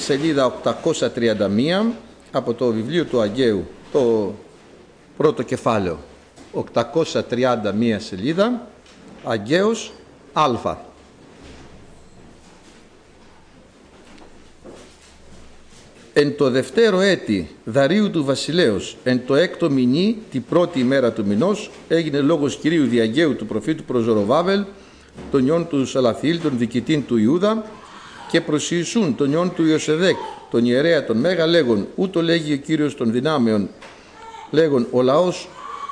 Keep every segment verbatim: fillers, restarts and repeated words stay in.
Σελίδα οκτακόσια τριάντα μία από το βιβλίο του Αγγαίου, το πρώτο κεφάλαιο, οκτακόσια τριάντα μία σελίδα, Αγγαίος Α. Εν το δευτέρο έτη Δαρίου του βασιλέως, εν το έκτο μηνύ, την πρώτη ημέρα του μηνός, έγινε λόγος Κυρίου δι' Αγγαίου του προφήτου προς Ζοροβάβελ, τον ιόν του Σαλαθιήλ, τον διοικητήν του Ιούδα, και προς Ιησούν, τον ιόν του Ιωσεδέκ, τον ιερέα τον Μέγα, λέγον, ούτω λέγει ο Κύριος των δυνάμεων, λέγον, ο λαός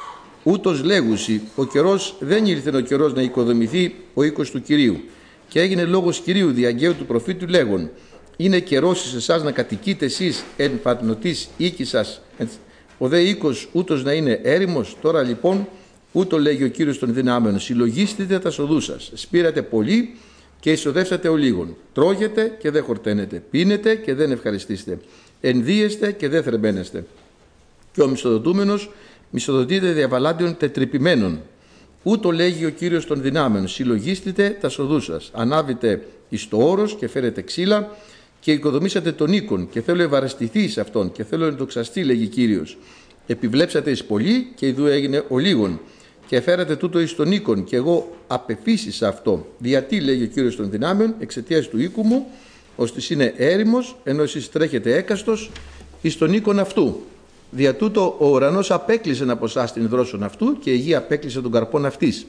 ούτως λέγουσι, ο καιρός δεν ήλθε ο καιρός να οικοδομηθεί ο οίκος του Κυρίου. Και έγινε λόγος Κυρίου δι' Αγγαίου του προφήτου, λέγον, είναι καιρός εις εσάς να κατοικείτε εσείς εν πατνωτής οίκη σας, ο δε οίκος ούτως να είναι έρημος. Τώρα λοιπόν, ούτω λέγει ο Κύριος των δυνάμεων, συλλογίστητε τα σοδού σας, σπήρατε πολύ και εισοδεύσατε ο λίγον. Τρώγετε και δεν χορταίνετε, πίνετε και δεν ευχαριστήστε, ενδύεστε και δεν θρεμπαίνεστε. Και ο μισθοδοτούμενος μισθοδοτείται διαβαλάντιων τετρυπημένων. Ούτω λέγει ο Κύριος των δυνάμεων, συλλογίστητε τα σοδού σας, ανάβετε εις το όρος και φέρετε ξύλα και οικοδομήσατε τον οίκον, και θέλω ευαρεστηθεί σε αυτόν και θέλω ενδοξαστεί, λέγει Κύριος. Επιβλέψατε εις πολύ και ιδού έγινε ο λίγον, και φέρατε τούτο εις τον οίκον, και εγώ απεφύσισα αυτό. Γιατί, λέγει ο Κύριος των δυνάμεων, εξαιτίας του οίκου μου, ώστις είναι έρημος, ενώ εσείς τρέχετε έκαστος εις τον οίκον αυτού. Δια τούτο ο ουρανός απέκλεισε από εσάς την δρόσον αυτού, και η γη απέκλεισε τον καρπόν αυτής.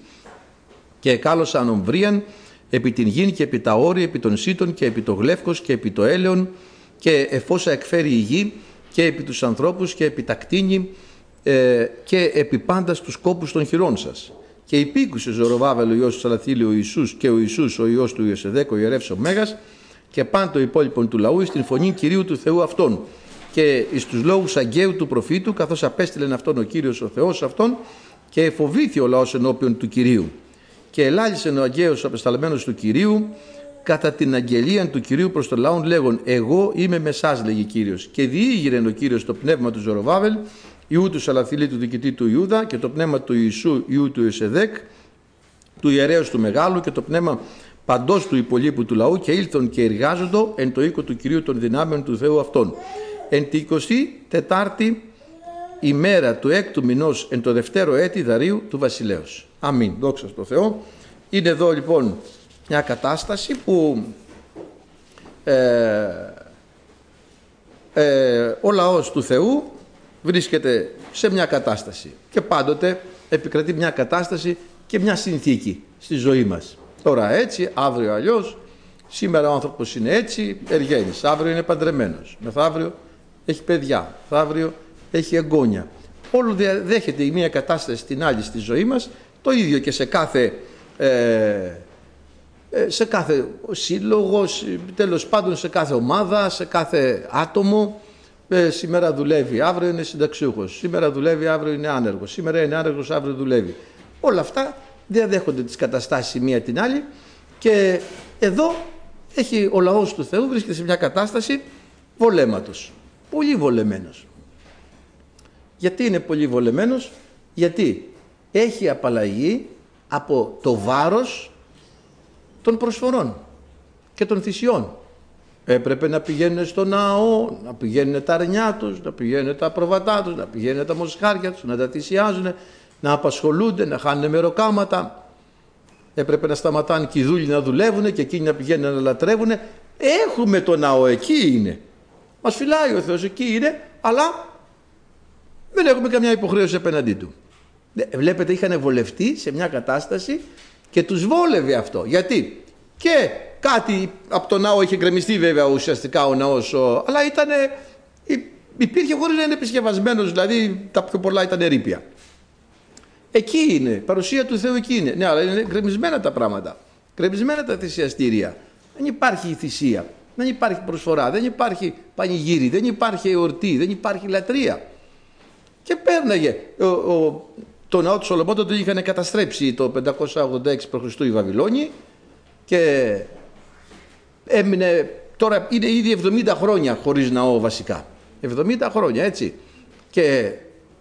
Και εκάλωσαν ομβρίαν επί την γην και επί τα όρη, επί των σύτων και επί το γλεύκος και επί το έλεον, και εφόσα εκφέρει η γη, και επί τους ανθρώπους και επί τα κτίνη, ε, και επί πάντα στους κόπους των χειρών σας. Και υπήκουσε Ζοροβάβελ ο ιός του Σαλαθιήλ ο Ιησούς, και ο Ιησούς ο ιός του Ιωσεδέκ ο ιερεύς ο Μέγας, και πάντο υπόλοιπον του λαού εις την φωνή Κυρίου του Θεού αυτών, και εις τους λόγους Αγγαίου του προφήτου, καθώς απέστειλεν αυτόν ο Κύριος ο Θεός αυτόν, και εφοβήθη ο λαός ενώπιον του Κυρίου. Και ελάλησε ο Αγγαίος ο απεσταλμένος του Κυρίου κατά την αγγελία του Κυρίου προς τον λαόν, λέγον, εγώ είμαι με εσάς, λέγει Κύριος. Και διήγηρεν ο Κύριος το πνεύμα του Ζοροβάβελ, ιού του Σαλαθιήλ του διοικητή του Ιούδα, και το πνεύμα του Ιησού ιού του Ιωσεδέκ, του ιερέως του Μεγάλου, και το πνεύμα παντός του υπολείπου του λαού, και ήλθον και εργάζοντο εν το οίκο του Κυρίου των δυνάμεων του Θεού αυτών. Εν τη εικοστή τετάρτη ημέρα του έκτου μηνός, εν το δευτέρο έτη Δαρίου του βασιλέως. Αμήν. Δόξα στο Θεό. Είναι εδώ λοιπόν μια κατάσταση που ε, ε, ο λαός του Θεού βρίσκεται σε μια κατάσταση, και πάντοτε επικρατεί μια κατάσταση και μια συνθήκη στη ζωή μας. Τώρα έτσι, αύριο αλλιώς, σήμερα ο άνθρωπος είναι έτσι, εργένης, αύριο είναι παντρεμένος, μεθαύριο έχει παιδιά, μεθαύριο έχει εγγόνια. Όλο δέχεται η μία κατάσταση την άλλη στη ζωή μας, το ίδιο και σε κάθε, ε, σε κάθε σύλλογο, τέλος πάντων σε κάθε ομάδα, σε κάθε άτομο. Ε, σήμερα δουλεύει, αύριο είναι συνταξιούχος, σήμερα δουλεύει, αύριο είναι άνεργος, σήμερα είναι άνεργος, αύριο δουλεύει. Όλα αυτά διαδέχονται τις καταστάσεις η μία την άλλη, και εδώ έχει ο λαός του Θεού βρίσκεται σε μια κατάσταση βολέματος, πολύ βολεμένος. Γιατί είναι πολύ βολεμένος? Γιατί έχει απαλλαγή από το βάρος των προσφορών και των θυσιών. Έπρεπε να πηγαίνουν στο ναό, να πηγαίνουν τα αρνιά τους, να πηγαίνουν τα προβατά τους, να πηγαίνουν τα μοσχάρια τους, να τα θυσιάζουν, να απασχολούνται, να χάνουν μεροκάματα. Έπρεπε να σταματάνε και οι δούλοι να δουλεύουν και εκείνοι να πηγαίνουν να λατρεύουν. Έχουμε το ναό, εκεί είναι. Μας φυλάει ο Θεός, εκεί είναι, αλλά δεν έχουμε καμιά υποχρέωση απέναντί του. Βλέπετε, είχαν βολευτεί σε μια κατάσταση και τους βόλευε αυτό. Γιατί? Και κάτι από το ναό είχε γκρεμιστεί βέβαια ουσιαστικά ο ναός, αλλά ήτανε, υπήρχε χωρίς να είναι επισκευασμένος, δηλαδή τα πιο πολλά ήταν ερείπια. Εκεί είναι, παρουσία του Θεού εκεί είναι. Ναι, αλλά είναι γκρεμισμένα τα πράγματα, γκρεμισμένα τα θυσιαστήρια. Δεν υπάρχει θυσία, δεν υπάρχει προσφορά, δεν υπάρχει πανηγύρι, δεν υπάρχει εορτή, δεν υπάρχει λατρεία. Και πέρναγε ο, ο, το ναό του Σολομών, τον είχαν καταστρέψει το πεντακόσια ογδόντα έξι π.Χ. οι Βαβυλώνιοι, και έμεινε, τώρα είναι ήδη εβδομήντα χρόνια χωρίς ναό βασικά. εβδομήντα χρόνια, έτσι. Και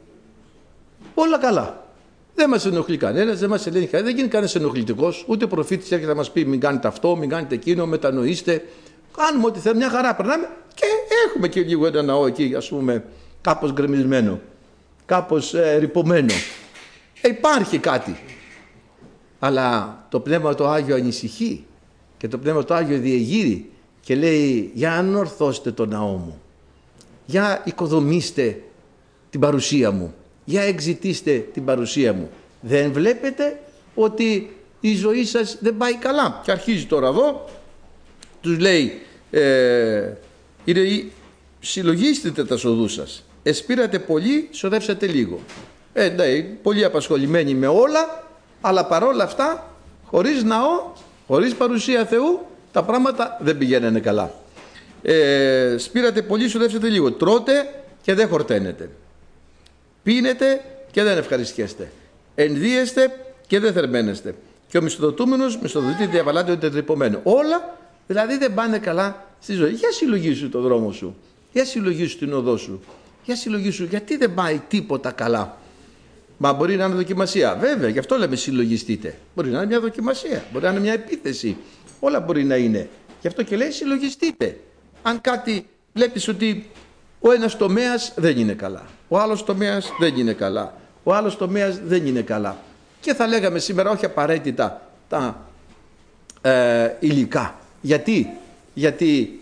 όλα καλά. Δεν μας ενοχλεί κανένας, δεν μας ελέγχει κανένας, δεν γίνει κανένας ενοχλητικός, ούτε προφήτης έρχεται να μας πει μην κάνετε αυτό, μην κάνετε εκείνο, μετανοήστε, Κάνουμε ό,τι θέλουμε, μια χαρά περνάμε και έχουμε και λίγο ένα ναό εκεί, ας πούμε, κάπως γκρεμισμένο, κάπως ε, ρυπωμένο. Ε, υπάρχει κάτι. Αλλά το Πνεύμα το Άγιο ανησυχεί και το Πνεύμα το Άγιο διεγείρει και λέει, για ανορθώστε το ναό μου, για οικοδομήστε την παρουσία μου, για εξητήστε την παρουσία μου. Δεν βλέπετε ότι η ζωή σας δεν πάει καλά? Και αρχίζει τώρα εδώ, τους λέει, ε, συλλογίστε τα σοδού σας, εσπήρατε πολύ, σοδεύσατε λίγο. Ε, ναι, πολύ απασχολημένοι με όλα, αλλά παρόλα αυτά, χωρίς ναό, χωρίς παρουσία Θεού, τα πράγματα δεν πηγαίνανε καλά. Ε, σπήρατε πολύ, σοδεύσατε λίγο. Τρώτε και δεν χορταίνετε. Πίνετε και δεν ευχαριστιέστε. Ενδύεστε και δεν θερμαίνεστε. Και ο μισθοδοτούμενος μισθοδοτεί διαβαλάται ότι τρυπωμένο. Όλα δηλαδή δεν πάνε καλά στη ζωή. Για συλλογήσου το δρόμο σου. Για συλλογήσου την οδό σου. Για συλλογήσου γιατί δεν πάει τίποτα καλά. Μα μπορεί να είναι δοκιμασία. Βέβαια, γι' αυτό λέμε συλλογιστείτε. Μπορεί να είναι μια δοκιμασία. Μπορεί να είναι μια επίθεση. Όλα μπορεί να είναι. Γι' αυτό και λέει συλλογιστείτε. Αν κάτι βλέπεις ότι ο ένας τομέας δεν είναι καλά, ο άλλος τομέας δεν είναι καλά, ο άλλος τομέας δεν είναι καλά. Και θα λέγαμε σήμερα όχι απαραίτητα τα ε, υλικά. Γιατί, Γιατί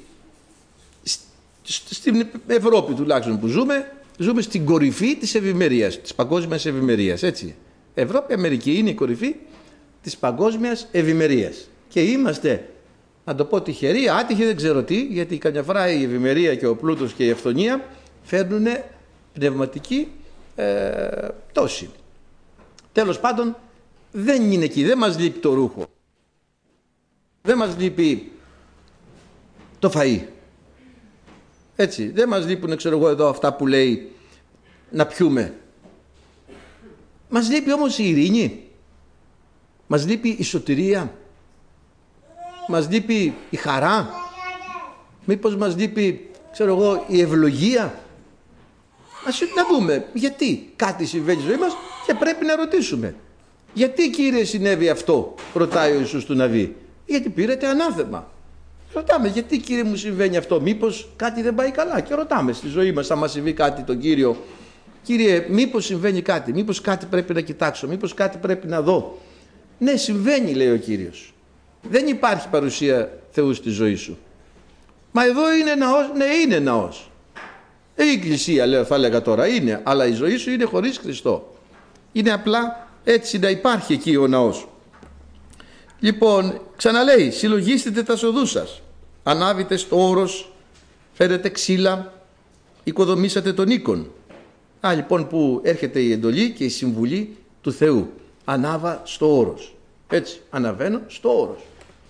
στην Ευρώπη τουλάχιστον που ζούμε, ζούμε στην κορυφή της ευημερίας, της παγκόσμιας ευημερίας, έτσι. Ευρώπη, Αμερική είναι η κορυφή της παγκόσμιας ευημερίας. Και είμαστε, να το πω τυχεροί, άτυχοι δεν ξέρω τι, γιατί καμιά φορά η ευημερία και ο πλούτος και η ευθονία φέρνουν πνευματική ε, πτώση. Τέλος πάντων, δεν είναι εκεί, δεν μας λείπει το ρούχο. Δεν μας λείπει το φαΐ. Έτσι, δεν μας λείπουν, ξέρω εγώ εδώ αυτά που λέει να πιούμε. Μας λείπει όμως η ειρήνη. Μας λείπει η σωτηρία. Μας λείπει η χαρά. Μήπως μας λείπει, ξέρω εγώ, η ευλογία. Ας να δούμε γιατί κάτι συμβαίνει στη ζωή μας και πρέπει να ρωτήσουμε. Γιατί, Κύριε, συνέβη αυτό, ρωτάει ο Ιησούς του Ναβί. Γιατί πήρετε ανάθεμα. Ρωτάμε, γιατί, Κύριε, μου συμβαίνει αυτό, μήπως κάτι δεν πάει καλά. Και ρωτάμε στη ζωή μας, αν μας συμβεί κάτι τον Κύριο, Κύριε, μήπως συμβαίνει κάτι, μήπως κάτι πρέπει να κοιτάξω, μήπως κάτι πρέπει να δω. Ναι, συμβαίνει, λέει ο Κύριος. Δεν υπάρχει παρουσία Θεού στη ζωή σου. Μα εδώ είναι ναός, ναι, είναι ναός. Η εκκλησία, λέω, θα έλεγα τώρα, είναι, αλλά η ζωή σου είναι χωρίς Χριστό. Είναι απλά έτσι να υπάρχει εκεί ο ναός. Λοιπόν, ξαναλέει, συλλογίστε τα σοδούς σας. Ανάβετε στο όρος, φέρετε ξύλα, οικοδομήσατε τον οίκον. Α, λοιπόν, που έρχεται η εντολή και η συμβουλή του Θεού. Ανάβα στο όρος. Έτσι, αναβαίνω στο όρος.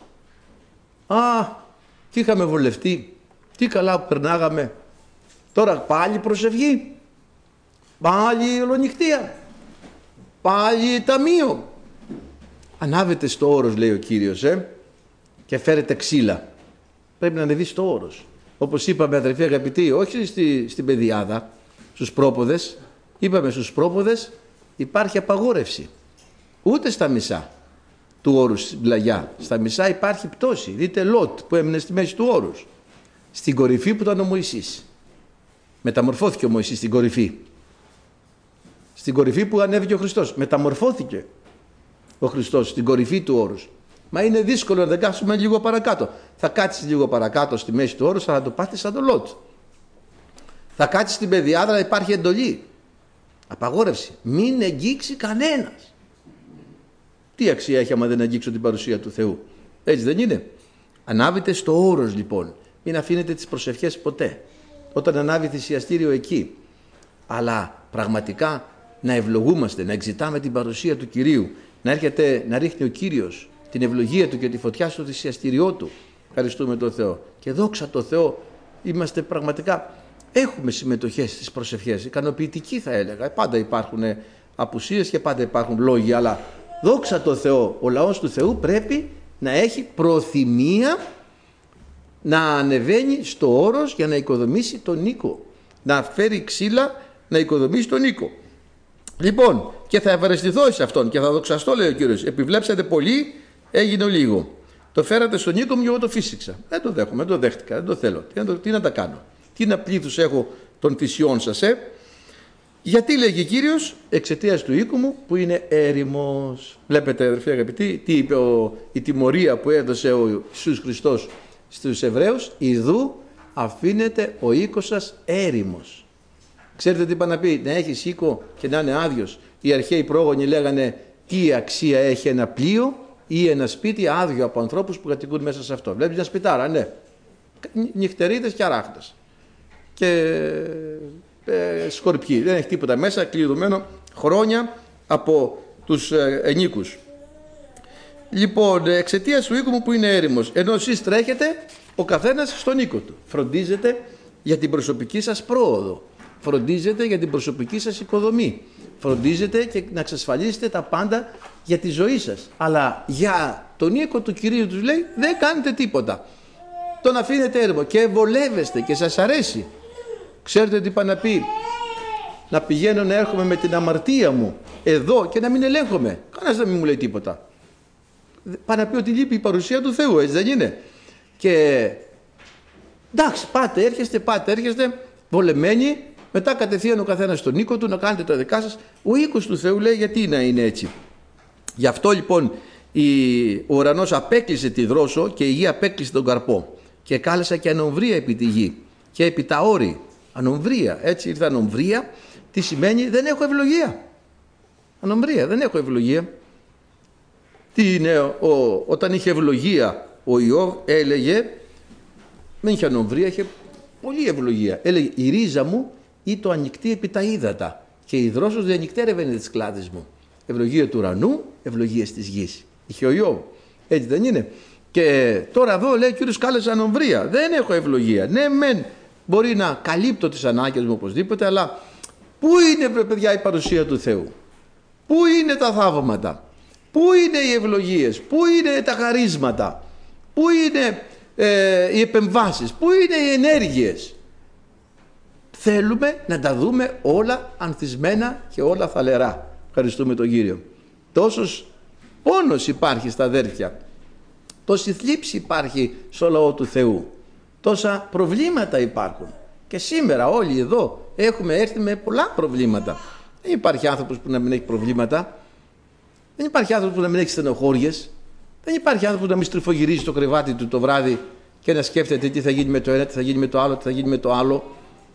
Α, τι είχαμε βολευτεί, τι καλά που περνάγαμε. Τώρα πάλι προσευχή, πάλι ολονυχτία, πάλι ταμείο. Ανάβετε στο όρος, λέει ο Κύριος, ε, και φέρετε ξύλα. Πρέπει να ανεβεί στο όρος. Όπως είπαμε, αδερφοί αγαπητοί, όχι στη, στην πεδιάδα, στους πρόποδες. Είπαμε, στους πρόποδες υπάρχει απαγόρευση. Ούτε στα μισά του όρους στην πλαγιά. Στα μισά υπάρχει πτώση. Δείτε Λότ που έμεινε στη μέση του όρους. Στην κορυφή που ήταν ο Μωυσής. Μεταμορφώθηκε ο Μωυσής στην κορυφή. Στην κορυφή που ανέβηκε ο Χριστός. Μεταμορφώθηκε ο Χριστός στην κορυφή του όρους. Μα είναι δύσκολο να δεν κάτσουμε λίγο παρακάτω. Θα κάτσεις λίγο παρακάτω στη μέση του όρους, αλλά το πάθεις σαν το Λότ. Θα κάτσεις στην πεδιάδα, αλλά υπάρχει εντολή. Απαγόρευση. Μην εγγίξει κανένας. Τι αξία έχει άμα δεν αγγίξω την παρουσία του Θεού. Έτσι δεν είναι. Ανάβετε στο όρος λοιπόν. Μην αφήνετε τις προσευχές ποτέ. Όταν ανάβει θυσιαστήριο εκεί. Αλλά πραγματικά να ευλογούμαστε, να εξητάμε την παρουσία του Κυρίου. Να έρχεται να ρίχνει ο Κύριος την ευλογία του και τη φωτιά στο θυσιαστήριό του. Ευχαριστούμε τον Θεό. Και δόξα τω Θεώ, είμαστε πραγματικά, έχουμε συμμετοχές στις προσευχές. Ικανοποιητικοί θα έλεγα. Πάντα υπάρχουν απουσίες και πάντα υπάρχουν λόγοι, αλλά δόξα τω Θεώ, ο λαός του Θεού πρέπει να έχει προθυμία να ανεβαίνει στο όρος για να οικοδομήσει τον οίκο. Να φέρει ξύλα να οικοδομήσει τον οίκο. Λοιπόν, και θα ευχαριστηθώ σε αυτόν και θα δοξαστώ, λέει ο Κύριος. Επιβλέψατε πολύ, έγινε λίγο. το φέρατε στον οίκο μου και εγώ το φύσηξα. Δεν το δέχομαι, δεν το δέχτηκα, δεν το θέλω. Τι να, το, τι να τα κάνω. Τι να πλήθους έχω των θυσιών σας, ε. Γιατί λέγει Κύριος, εξαιτίας του οίκου μου που είναι έρημος. Βλέπετε αδερφοί αγαπητοί, τι είπε ο, η τιμωρία που έδωσε ο Ιησούς Χριστός στους Εβραίους. Ιδού αφήνεται ο οίκος σας έρημος. Ξέρετε τι είπα να πει, να έχεις οίκο και να είναι άδειος. Οι αρχαίοι πρόγονοι λέγανε τι αξία έχει ένα πλοίο ή ένα σπίτι άδειο από ανθρώπους που κατοικούν μέσα σε αυτό. Βλέπεις μια σπιτάρα, ναι. Νυχτερίδες και αράχτες. Και ε, σκορπιοί. Δεν έχει τίποτα μέσα, κλειδωμένο χρόνια από τους ε, ενίκους. Λοιπόν, εξαιτίας του οίκου μου που είναι έρημος, ενώ εσείς τρέχετε ο καθένας στον οίκο του. Φροντίζετε για την προσωπική σας πρόοδο. Φροντίζετε για την προσωπική σας οικοδομή. Φροντίζετε και να εξασφαλίσετε τα πάντα για τη ζωή σας. Αλλά για τον οίκο του Κυρίου τους λέει δεν κάνετε τίποτα. Τον αφήνετε έρημο και βολεύεστε και σας αρέσει. Ξέρετε τι είπα να πει, να πηγαίνω να έρχομαι με την αμαρτία μου εδώ και να μην ελέγχομαι. Κανένας να μην μου λέει τίποτα. Πάει να πει ότι λείπει η παρουσία του Θεού, έτσι δεν είναι? Και εντάξει, πάτε, έρχεστε, πάτε, έρχεστε, βολεμένοι, μετά κατευθείαν ο καθένας στον οίκο του να κάνετε τα δικά σας. Ο οίκος του Θεού λέει γιατί να είναι έτσι. Γι' αυτό λοιπόν η, ο ουρανός απέκλεισε τη δρόσο και η γη απέκλεισε τον καρπό. Και κάλεσα και ανομβρία επί τη γη και επί τα όρη. Ανομβρία, έτσι ήρθε ανομβρία. Τι σημαίνει? Δεν έχω ευλογία. Ανομβρία, δεν έχω ευλογία. Τι είναι, ο, όταν είχε ευλογία ο Ιώβ έλεγε, δεν είχε ανομβρία, είχε πολύ ευλογία. Έλεγε η ρίζα μου ή το ανοιχτή επί τα ύδατα και η δρόσος διανυκτέρευε τις κλάδες μου. Ευλογία του ουρανού, ευλογία της γης. Είχε ο Ιώβ. Έτσι δεν είναι? Και τώρα εδώ λέει ο Κύριος κάλεσε ανομβρία. Δεν έχω ευλογία. Ναι μεν μπορεί να καλύπτω τις ανάγκες μου οπωσδήποτε, αλλά πού είναι παιδιά η παρουσία του Θεού? Πού είναι τα θαύματα? Πού είναι οι ευλογίες? Πού είναι τα χαρίσματα? Πού είναι ε, οι επεμβάσεις? Πού είναι οι ενέργειες? Θέλουμε να τα δούμε όλα ανθισμένα και όλα θαλερά. Ευχαριστούμε τον Κύριο. Τόσος πόνος υπάρχει στα αδέρφια. Τόση θλίψη υπάρχει στο λαό του Θεού. Τόσα προβλήματα υπάρχουν. Και σήμερα όλοι εδώ έχουμε έρθει με πολλά προβλήματα. Δεν υπάρχει άνθρωπος που να μην έχει προβλήματα. Δεν υπάρχει άνθρωπος που να μην έχει στενοχώριες. Δεν υπάρχει άνθρωπος που να μην στριφογυρίζει το κρεβάτι του το βράδυ και να σκέφτεται τι θα γίνει με το ένα, τι θα γίνει με το άλλο, τι θα γίνει με το άλλο.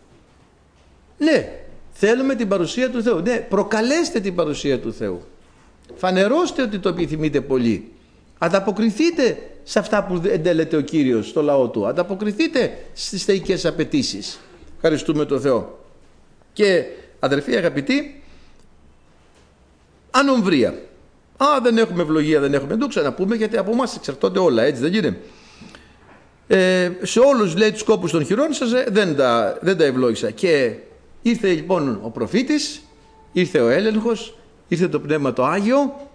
Ναι, θέλουμε την παρουσία του Θεού. Ναι, προκαλέστε την παρουσία του Θεού. Φανερώστε ότι το επιθυμείτε πολύ. Ανταποκριθείτε σε αυτά που εντέλεται ο Κύριος στο λαό του. Ανταποκριθείτε στις θεϊκές απαιτήσεις. Ευχαριστούμε τον Θεό. Και αδερφοί αγαπητοί, ανομβρία. Α, δεν έχουμε ευλογία, δεν έχουμε. Δεν το ξαναπούμε γιατί από εμάς εξαρτώνται όλα, έτσι δεν είναι? Ε, σε όλους λέει τους κόπους των χειρών σας ε, δεν, τα, δεν τα ευλόγησα. Και ήρθε λοιπόν ο προφήτης, ήρθε ο έλεγχος, ήρθε το Πνεύμα το Άγιο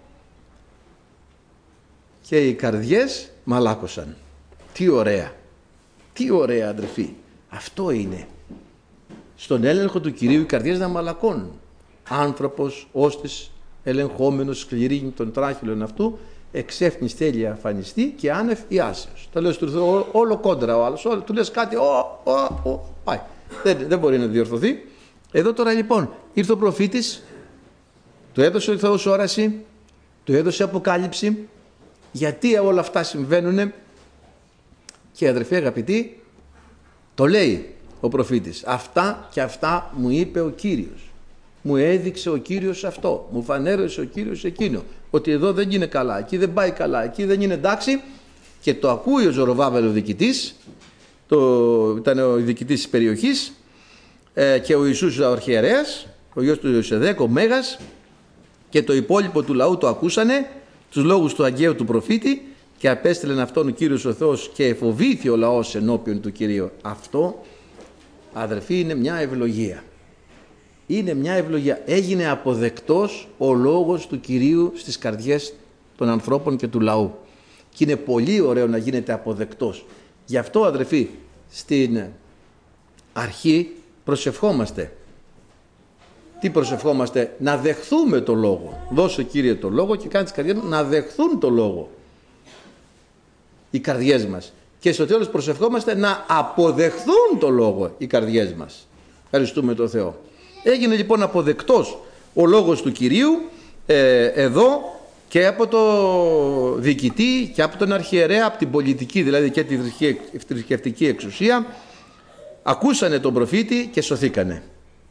και οι καρδιές μαλάκωσαν. Τι ωραία, τι ωραία αδερφοί. Αυτό είναι. Στον έλεγχο του Κυρίου οι καρδιές να μαλακώνουν. Άνθρωπος, όστης, ελεγχόμενος, σκληρή των τράχυλων αυτού, εξέφνης θέλει αφανιστεί και άνευ ιάσεως. Το λέω στο Θεό, όλο κόντρα ο άλλος, όλο, του λες κάτι, ο, ο, ο, πάει. Δεν, δεν μπορεί να διορθωθεί. Εδώ τώρα λοιπόν ήρθε ο προφήτης, του έδωσε ο Θεός όραση, του έδωσε αποκάλυψη. Γιατί όλα αυτά συμβαίνουν? Και αδερφοί αγαπητοί, το λέει ο προφήτης. Αυτά και αυτά μου είπε ο Κύριος. Μου έδειξε ο Κύριος αυτό. Μου φανέρωσε ο Κύριος εκείνο. Ότι εδώ δεν είναι καλά, εκεί δεν πάει καλά, εκεί δεν είναι εντάξει. Και το ακούει ο Ζοροβάβελ ο διοικητής, το, ήταν ο διοικητής της περιοχής, ε, και ο Ιησούς ο αρχιερέας, ο γιος του Ιωσεδέκ, ο Μέγας, και το υπόλοιπο του λαού το ακούσανε, τους λόγους του Αγγαίου του προφήτη, και απέστειλεν αυτόν ο Κύριος ο Θεός και εφοβήθη ο λαός ενώπιον του Κυρίου. Αυτό, αδερφοί, είναι μια ευλογία. Είναι μια ευλογία. Έγινε αποδεκτός ο λόγος του Κυρίου στις καρδιές των ανθρώπων και του λαού. Και είναι πολύ ωραίο να γίνεται αποδεκτός. Γι' αυτό αδερφοί, στην αρχή προσευχόμαστε. Τι προσευχόμαστε? Να δεχθούμε το λόγο. Δώσε Κύριε το λόγο και κάνει τις καρδιές να δεχθούν το λόγο. οι καρδιές μας. Και στο τέλος προσευχόμαστε να αποδεχθούν το λόγο οι καρδιές μας. Ευχαριστούμε τον Θεό. Έγινε λοιπόν αποδεκτός ο λόγος του Κυρίου ε, εδώ και από το διοικητή και από τον αρχιερέα, από την πολιτική δηλαδή και τη θρησκευτική εξουσία. Ακούσανε τον προφήτη και σωθήκανε.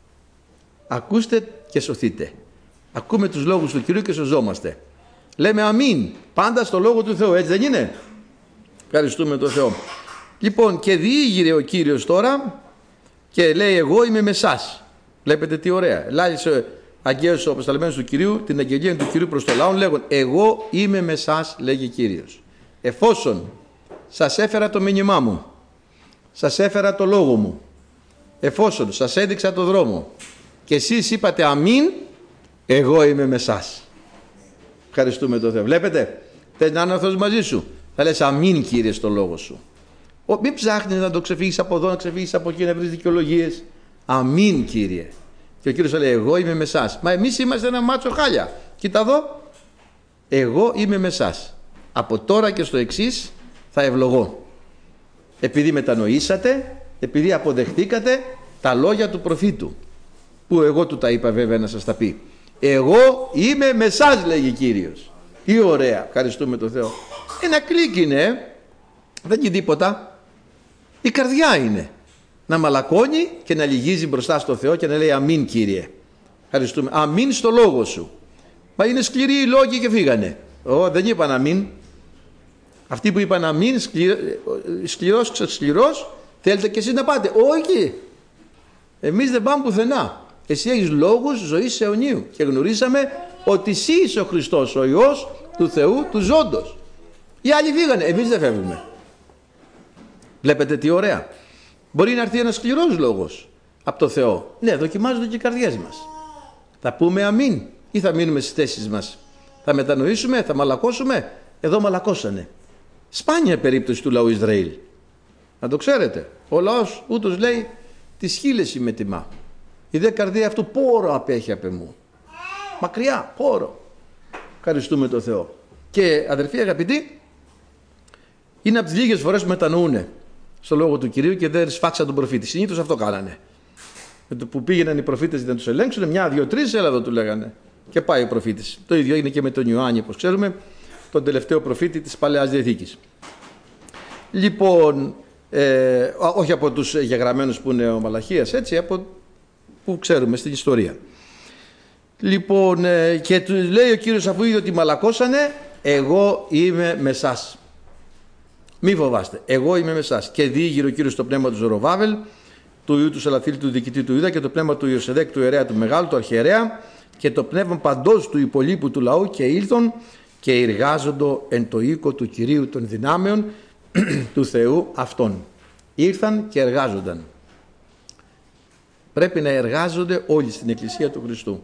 Ακούστε και σωθείτε. Ακούμε τους λόγους του Κυρίου και σωζόμαστε. Λέμε αμήν πάντα στο λόγο του Θεού, έτσι δεν είναι? Ευχαριστούμε τον Θεό. Λοιπόν, και διήγηρε ο Κύριος τώρα και λέει, εγώ είμαι με εσάς. Βλέπετε τι ωραία. Λάλησε αγγέλος ο απεσταλμένος του Κυρίου την αγγελία του Κυρίου προς το λαό, λέγον, εγώ είμαι με εσάς, λέγει Κύριος. Εφόσον σας έφερα το μήνυμά μου, σας έφερα το λόγο μου, εφόσον σας έδειξα το δρόμο και εσείς είπατε αμήν, εγώ είμαι με εσάς. Ευχαριστούμε τον Θεό. Βλέπετε, θες να είναι ο Θεός μαζί σου, θα λες αμήν, Κύριε, στο λόγο σου. Ο, μην ψάχνεις να το ξεφύγεις από εδώ, να ξεφύγεις από εκεί, να βρεις δικαιολογίες. Αμήν, Κύριε. Και ο Κύριος θα λέει, εγώ είμαι με εσάς. Μα εμείς είμαστε ένα μάτσο χάλια. Κοίτα εδώ, εγώ είμαι με εσάς. Από τώρα και στο εξής θα ευλογώ. Επειδή μετανοήσατε, επειδή αποδεχτήκατε τα λόγια του προφήτου, που εγώ του τα είπα βέβαια να σας τα πει. Εγώ είμαι με εσάς, λέγει Κύριος. Τι ωραία, ευχαριστούμε τον Θεό. Ένα κλικ είναι, δεν είναι τίποτα. Η καρδιά είναι. Να μαλακώνει και να λυγίζει μπροστά στο Θεό και να λέει αμήν, Κύριε. Ευχαριστούμε. Αμήν στο λόγο σου. Μα είναι σκληροί οι λόγοι και φύγανε. Ω, δεν είπαν αμήν. Αυτοί που είπαν αμήν, σκληρός, ξεσκληρός, θέλετε και εσείς να πάτε. Όχι. Εμείς δεν πάμε πουθενά. Εσύ έχεις λόγους ζωής αιωνίου και γνωρίσαμε ότι εσύ είσαι ο Χριστός, ο Υιός του Θεού, του ζώντος. Οι άλλοι φύγανε, εμείς δεν φεύγουμε. Βλέπετε τι ωραία. Μπορεί να έρθει ένας σκληρός λόγος από το Θεό. Ναι, δοκιμάζονται και οι καρδιές μας. Θα πούμε αμήν ή θα μείνουμε στις θέσεις μας? Θα μετανοήσουμε, θα μαλακώσουμε? Εδώ μαλακώσανε. Σπάνια περίπτωση του λαού Ισραήλ. Να το ξέρετε. Ο λαός ούτως λέει τις χείλες με τιμά. Η δε καρδία αυτού πόρο απέχει απ' εμού. Μακριά, πόρο. Ευχαριστούμε τον Θεό. Και αδερφοί αγαπητοί, είναι από τις λίγες φορές που μετανοούνε στο λόγο του Κυρίου και δεν σφάξαν τον προφήτη. Συνήθως αυτό κάνανε. Με το που πήγαιναν οι προφήτες να τους ελέγξουν, μια, δύο, τρεις, έλα εδώ του λέγανε. Και πάει ο προφήτης. Το ίδιο έγινε και με τον Ιωάννη, όπως ξέρουμε, τον τελευταίο προφήτη της Παλαιάς Διαθήκης. Λοιπόν, ε, όχι από τους γεγραμμένους που είναι ο Μαλαχίας, έτσι, από που ξέρουμε στην ιστορία. Λοιπόν, ε, και του λέει ο Κύριος, αφού είδε ότι μαλακώσανε, εγώ είμαι με εσάς. Μη φοβάστε, εγώ είμαι με εσάς. Και διήγηρε ο Κύριος το πνεύμα του Ζωροβάβελ, του Ιού του Σαλαθήλ, του διοικητή του Ιούδα, και το πνεύμα του Ιωσεδέκ, του ιερέα του Μεγάλου, του αρχιερέα, και το πνεύμα παντός του υπολείπου του λαού, και ήλθον και εργάζοντο εν το οίκο του Κυρίου των δυνάμεων του Θεού αυτών. Ήρθαν και εργάζονταν. Πρέπει να εργάζονται όλοι στην Εκκλησία του Χριστού.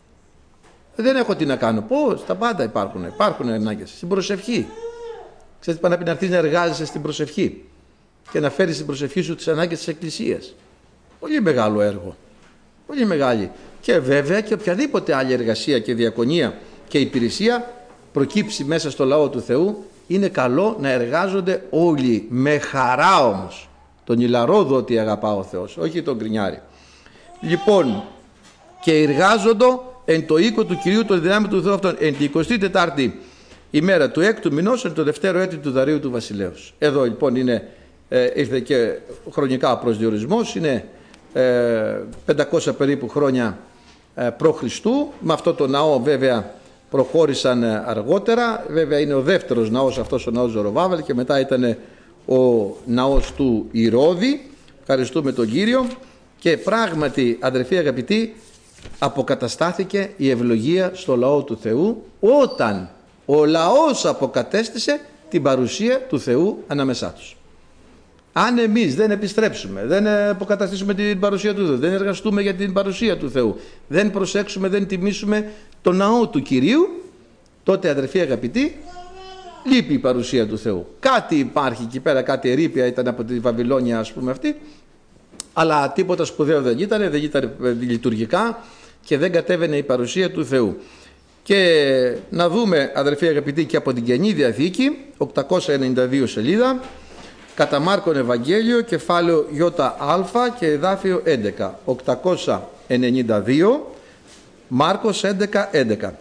Δεν έχω τι να κάνω. Πώς, τα πάντα υπάρχουν. Υπάρχουν ανάγκες. Στην προσευχή. Ξέρετε, πρέπει να έρθεις να εργάζεσαι στην προσευχή και να φέρεις στην προσευχή σου τις ανάγκες της Εκκλησίας. Πολύ μεγάλο έργο. Πολύ μεγάλη. Και βέβαια και οποιαδήποτε άλλη εργασία και διακονία και υπηρεσία προκύψει μέσα στο λαό του Θεού, είναι καλό να εργάζονται όλοι, με χαρά όμως. Τον ηλαρόδο ότι αγαπά ο Θεός, όχι τον γκρινιάρη. Λοιπόν, και εργάζοντο εν το οίκο του Κυρίου των δυνάμεων του Θεού αυτών, εν την εικοστή τετάρτη ημέρα του έκτου μηνός, εν το δευτέρο έτη του Δαρίου του Βασιλέως. Εδώ λοιπόν είναι, ε, ήρθε και χρονικά προσδιορισμός, είναι ε, πεντακόσια περίπου χρόνια ε, προ Χριστού. Με αυτό το ναό βέβαια προχώρησαν αργότερα. Βέβαια είναι ο δεύτερος ναός αυτός, ο ναός Ζωροβάβελ, και μετά ήταν ο ναός του Ηρώδη. Ευχαριστούμε τον Κύριο. Και πράγματι, αδερφοί αγαπητοί, αποκαταστάθηκε η ευλογία στο λαό του Θεού όταν ο λαός αποκατέστησε την παρουσία του Θεού ανάμεσά τους. Αν εμείς δεν επιστρέψουμε, δεν αποκαταστήσουμε την παρουσία του Θεού, δεν εργαστούμε για την παρουσία του Θεού, δεν προσέξουμε, δεν τιμήσουμε το ναό του Κυρίου, τότε αδερφοί αγαπητοί, λείπει η παρουσία του Θεού. Κάτι υπάρχει εκεί πέρα, κάτι ερείπια ήταν από τη Βαβυλώνια, ας πούμε, αυτή, αλλά τίποτα σπουδαίο δεν ήταν, δεν ήταν λειτουργικά και δεν κατέβαινε η παρουσία του Θεού. Και να δούμε, αδερφοί αγαπητοί, και από την Καινή Διαθήκη, οκτακόσια ενενήντα δύο σελίδα, κατά Μάρκον Ευαγγέλιο, κεφάλαιο ΙΑ και εδάφιο έντεκα. οκτακόσια ενενήντα δύο, Μάρκος έντεκα έντεκα.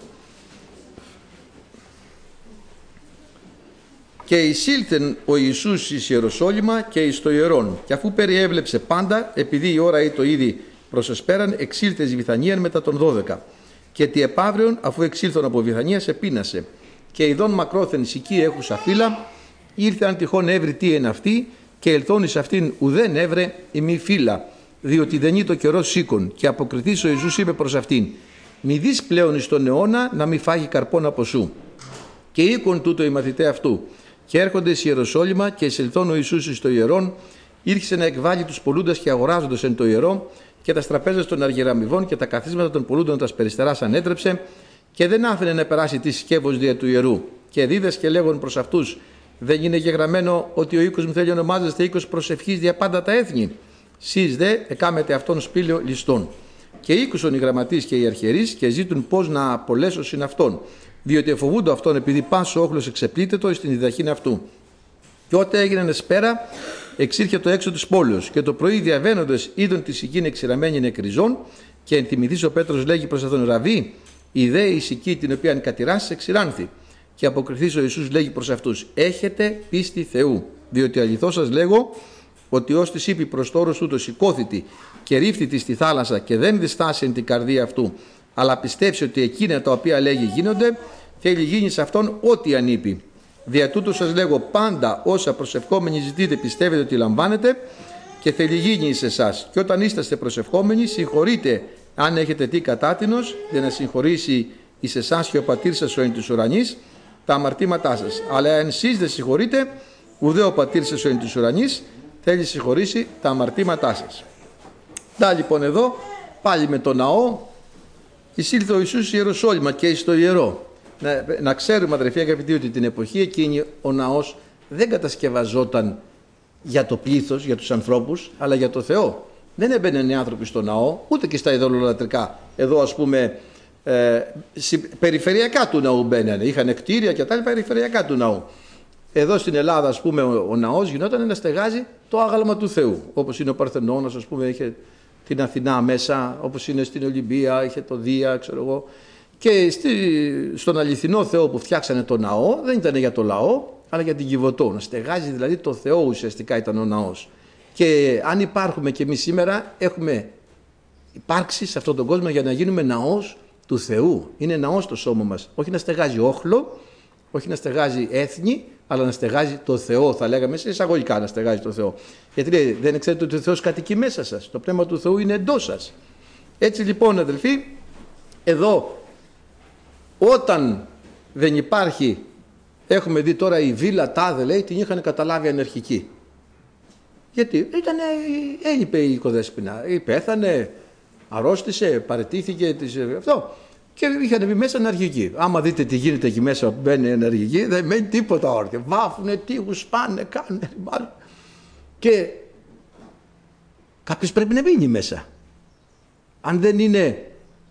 Και εισήλθεν ο Ιησούς εις Ιεροσόλυμα και εις το ιερόν, και αφού περιέβλεψε πάντα, επειδή η ώρα ή το ήδη προσεσπέραν, εξήλθε εις Βιθανίαν μετά των δώδεκα. Και τι επαύριον, αφού εξήλθον από Βιθανία, σε πείνασε. Και ειδών μακρόθεν σική έχουσα φύλλα, ήρθε αν τυχόν έβρι τι εν αυτή, και ελθόν εις αυτήν ουδέν έβρε ημί φύλλα, διότι δεν είναι το καιρό σήκων. Και αποκριθής ο Ιησούς είπε προς αυτήν: μη δεις πλέον εις τον αιώνα να μη φάγει καρπόν από σου. Και οίκον τούτο οι μαθηταί αυτού. Και έρχονται εις Ιεροσόλυμα, και εισελθόν ο Ιησούς εις το ιερόν, ήρθε να εκβάλει τους πολλούντας και αγοράζοντος εν το ιερό, και τα τραπέζες των αργυραμιβών και τα καθίσματα των πολλούντων τα περιστεράς ανέτρεψε, και δεν άφηνε να περάσει τη σκεύος δια του ιερού. Και δίδες και λέγον προς αυτούς: δεν είναι γεγραμμένο ότι ο οίκος μου θέλει ονομάζεστε οίκος προσευχής δια πάντα τα έθνη? Σεις δε εκάμετε αυτόν σπήλαιο ληστών. Και οίκουσον οι γραμματείς και οι αρχιερείς και ζήτουν πώς να απολέσωσιν αυτόν, διότι εφοβούνται αυτόν επειδή πάσο όχλος εξεπλήτετο εις την διδαχήν αυτού. Και ότε έγιναν εσπέρα, εξήρχε το έξω της πόλεως, και το πρωί διαβαίνοντες είδον τη σικήν εξηραμένη νεκριζών, και ενθυμηθείς ο Πέτρος λέγει προς αυτόν: Ραβί, η δε η σική την οποία κατηράσεις εξηράνθη. Και αποκριθείς ο Ιησούς λέγει προς αυτούς: έχετε πίστη Θεού, διότι αληθώς σας λέγω ότι ως της είπε προς τόρος τούτο σηκώθητη και ρίφθητη στη θάλασσα και δεν διστάσει εν την καρδία αυτού, αλλά πιστεύσει ότι εκείνα τα οποία λέγει γίνονται, θέλει γίνει σε αυτόν ό,τι αν είπε. Δια τούτο σας λέγω, πάντα όσα προσευχόμενοι ζητείτε πιστεύετε ότι λαμβάνετε, και θέλει γίνει σε εσάς. Και όταν είσαστε προσευχόμενοι, συγχωρείτε αν έχετε τι κατάτινος, για να συγχωρήσει εις εσάς και ο πατήρ σας ο εν της ουρανής τα αμαρτήματά σας. Αλλά αν εσείς δεν συγχωρείτε, ουδέ ο πατήρ σας ο εν της ουρανής θέλει συγχωρήσει τα αμαρτήματά σας. Να λοιπόν εδώ πάλι με το ναό εισήλθε ο Ιησούς σε Ιεροσόλυμα και στο ιερό. Να, να ξέρουμε, αδερφοί αγαπητοί, ότι την εποχή εκείνη ο ναός δεν κατασκευαζόταν για το πλήθος, για τους ανθρώπους, αλλά για το Θεό. Δεν έμπαιναν οι άνθρωποι στο ναό, ούτε και στα ειδωλολατρικά. Εδώ ας πούμε ε, περιφερειακά του ναού μπαίνανε, είχαν κτίρια και τα άλλα περιφερειακά του ναού. Εδώ στην Ελλάδα ας πούμε ο, ο ναός γινόταν να στεγάζει το άγαλμα του Θεού, όπως είναι ο Παρθενώνας, ας πούμε, είχε την Αθηνά μέσα, όπως είναι στην Ολυμπία, είχε το Δία, ξέρω εγώ. Και στη, στον αληθινό Θεό που φτιάξανε το ναό δεν ήταν για το λαό, αλλά για την Κιβωτό. Να στεγάζει δηλαδή το Θεό ουσιαστικά ήταν ο ναός. Και αν υπάρχουμε και εμείς σήμερα, έχουμε υπάρξει σε αυτόν τον κόσμο για να γίνουμε ναός του Θεού. Είναι ναός το σώμα μας. Όχι να στεγάζει όχλο, όχι να στεγάζει έθνη, αλλά να στεγάζει το Θεό, θα λέγαμε σε εισαγωγικά να στεγάζει το Θεό. Γιατί λέει, δεν ξέρετε ότι ο Θεός κατοικεί μέσα σας. Το πνεύμα του Θεού είναι εντός σας. Έτσι λοιπόν, αδελφοί, εδώ όταν δεν υπάρχει, έχουμε δει τώρα η βίλα τάδε, λέει, την είχαν καταλάβει ανερχική. Γιατί ήτανε, έλειπε η οικοδέσποινα, πέθανε, αρρώστησε, παραιτήθηκε, αυτό. Και είχαν μπει μέσα αναρχική. Άμα δείτε τι γίνεται εκεί μέσα που μπαίνει αναρχική, δεν μένει τίποτα όρθιο. Βάφουνε, τείχους, σπάνε, κάνουν. Και κάποιος πρέπει να μείνει μέσα. Αν δεν είναι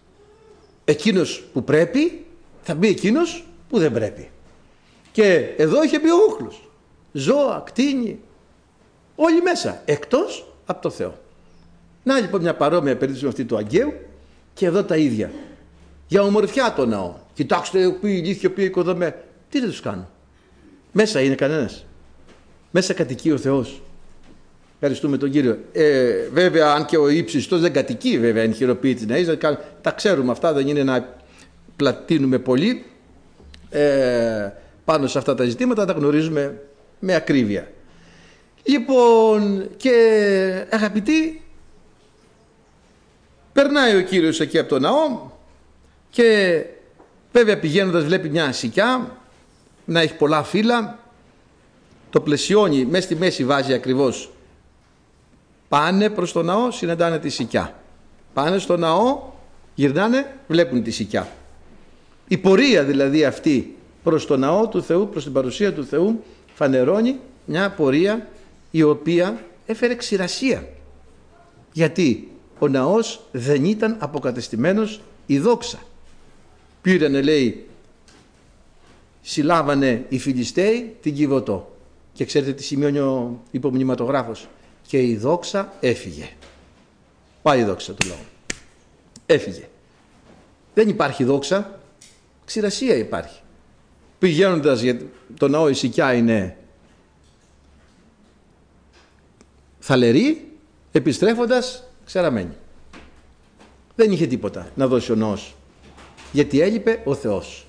εκείνος που πρέπει, θα μπει εκείνος που δεν πρέπει. Και εδώ είχε μπει ο όχλος. Ζώα, κτήνη, όλοι μέσα, εκτός από το Θεό. Να λοιπόν μια παρόμοια περίπτωση με αυτή του Αγγαίου, και εδώ τα ίδια. Για ομορφιά το ναό. Κοιτάξτε, ποιοι ηλίθιοι, ποιοι οικοδομέ. Τι δεν τους κάνουν. Μέσα είναι κανένας. Μέσα κατοικεί ο Θεός. Ευχαριστούμε τον Κύριο. Ε, βέβαια, αν και ο ύψιστος δεν κατοικεί, βέβαια, εν χειροποίητη να είσαι, τα ξέρουμε αυτά, δεν είναι να πλατείνουμε πολύ ε, πάνω σε αυτά τα ζητήματα, τα γνωρίζουμε με ακρίβεια. Λοιπόν, και αγαπητοί, περνάει ο Κύριος εκεί από το ναό και βέβαια πηγαίνοντας βλέπει μια σικιά να έχει πολλά φύλλα, το πλαισιώνει, μέσα στη μέση βάζει ακριβώς. Πάνε προς το ναό, συναντάνε τη σικιά. Πάνε στο ναό, γυρνάνε, βλέπουν τη σικιά. Η πορεία δηλαδή αυτή προς το ναό του Θεού, προς την παρουσία του Θεού, φανερώνει μια πορεία η οποία έφερε ξηρασία. Γιατί ο ναός δεν ήταν αποκατεστημένος η δόξα. Πήρανε, λέει, συλλάβανε οι Φιλιστέοι την Κιβωτό. Και ξέρετε τι σημειώνει ο υπομνηματογράφος? Και η δόξα έφυγε. Πάει η δόξα του λαού. Έφυγε. Δεν υπάρχει δόξα, ξηρασία υπάρχει. Πηγαίνοντας για το ναό, η Σικιά είναι θαλερή, επιστρέφοντας ξεραμένη. Δεν είχε τίποτα να δώσει ο ναός, γιατί έλειπε ο Θεός.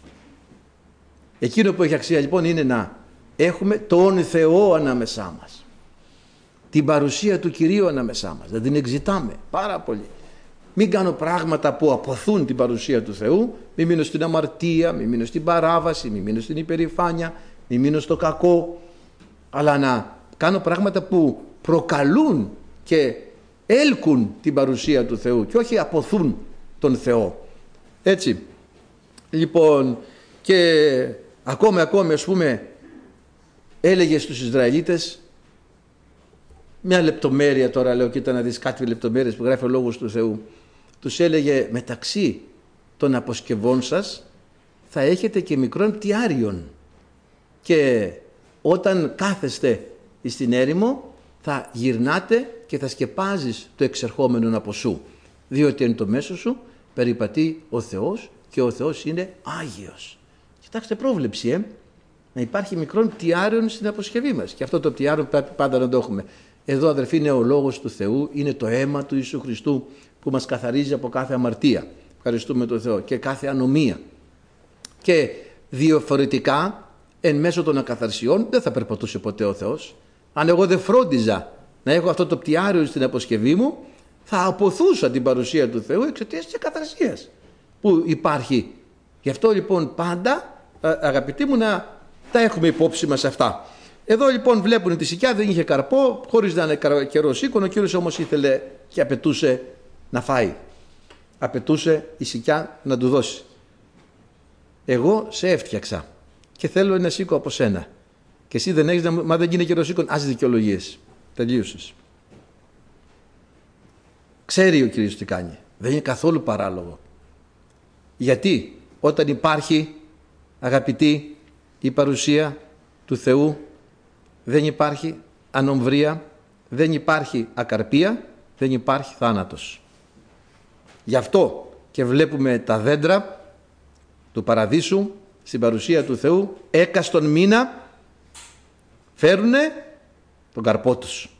Εκείνο που έχει αξία λοιπόν είναι να έχουμε τον Θεό ανάμεσά μας, την παρουσία του Κυρίου ανάμεσά μας, να την εξητάμε πάρα πολύ. Μην κάνω πράγματα που αποθούν την παρουσία του Θεού, μην μείνω στην αμαρτία, μην μείνω στην παράβαση, μην μείνω στην υπερηφάνεια, μην μείνω στο κακό, αλλά να κάνω πράγματα που προκαλούν και έλκουν την παρουσία του Θεού και όχι αποθούν τον Θεό. Έτσι, λοιπόν, και ακόμη ακόμη ας πούμε έλεγε στους Ισραηλίτες μια λεπτομέρεια, τώρα λέω, κοίτα να δεις κάτι λεπτομέρειες που γράφει ο Λόγος του Θεού. Τους έλεγε, μεταξύ των αποσκευών σας θα έχετε και μικρόν πτιάριον, και όταν κάθεστε στην έρημο θα γυρνάτε και θα σκεπάζεις το εξερχόμενο από σου, διότι εν το μέσο σου περιπατεί ο Θεός και ο Θεός είναι Άγιος. Κοιτάξτε, πρόβλεψη, ε? να υπάρχει μικρόν πτιάριον στην αποσκευή μας, και αυτό το πτιάριον πρέπει πάντα να το έχουμε. Εδώ, αδερφοί, είναι ο Λόγος του Θεού, είναι το αίμα του Ιησού Χριστού που μας καθαρίζει από κάθε αμαρτία. Ευχαριστούμε τον Θεό, και κάθε ανομία. Και διαφορετικά, εν μέσω των ακαθαρσιών δεν θα περπατούσε ποτέ ο Θεός. Αν εγώ δεν φρόντιζα να έχω αυτό το πτιάριο στην αποσκευή μου, θα αποθούσα την παρουσία του Θεού εξαιτίας της ακαθαρσίας που υπάρχει. Γι' αυτό λοιπόν πάντα, αγαπητοί μου, να τα έχουμε υπόψη μας αυτά. Εδώ λοιπόν βλέπουν τη Σικιά δεν είχε καρπό, χωρίς να είναι καιρό σήκωνο. Ο Κύριος όμως ήθελε και απαιτούσε να φάει. Απαιτούσε η Σικιά να του δώσει. Εγώ σε έφτιαξα και θέλω ένα σίκο από σένα. Και εσύ δεν έχεις, μα δεν γίνει καιρό σήκωνο. Ας δικαιολογίες. Τελείωσες. Ξέρει ο Κύριος τι κάνει. Δεν είναι καθόλου παράλογο. Γιατί όταν υπάρχει, αγαπητή, η παρουσία του Θεού, δεν υπάρχει ανομβρία, δεν υπάρχει ακαρπία, δεν υπάρχει θάνατος. Γι' αυτό και βλέπουμε τα δέντρα του παραδείσου στην παρουσία του Θεού έκαστον μήνα φέρουνε τον καρπό τους.